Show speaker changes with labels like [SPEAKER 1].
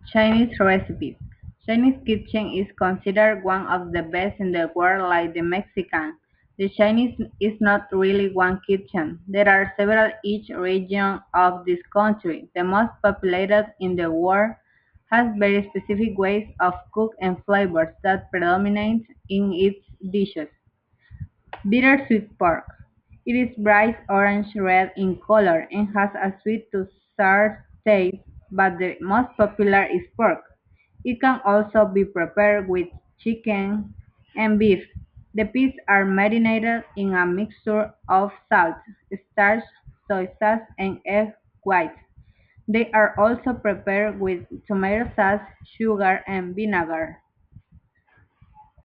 [SPEAKER 1] Chinese recipes. Chinese kitchen is considered one of the best in the world like the Mexican. The Chinese is not really one kitchen. There are several each region of this country. The most populated in the world has very specific ways of cook and flavors that predominate in its dishes. Bittersweet pork. It is bright orange-red in color and has a sweet to sour taste, but the most popular is pork. It can also be prepared with chicken and beef. The pieces are marinated in a mixture of salt, starch, soy sauce, and egg whites. They are also prepared with tomato sauce, sugar, and vinegar.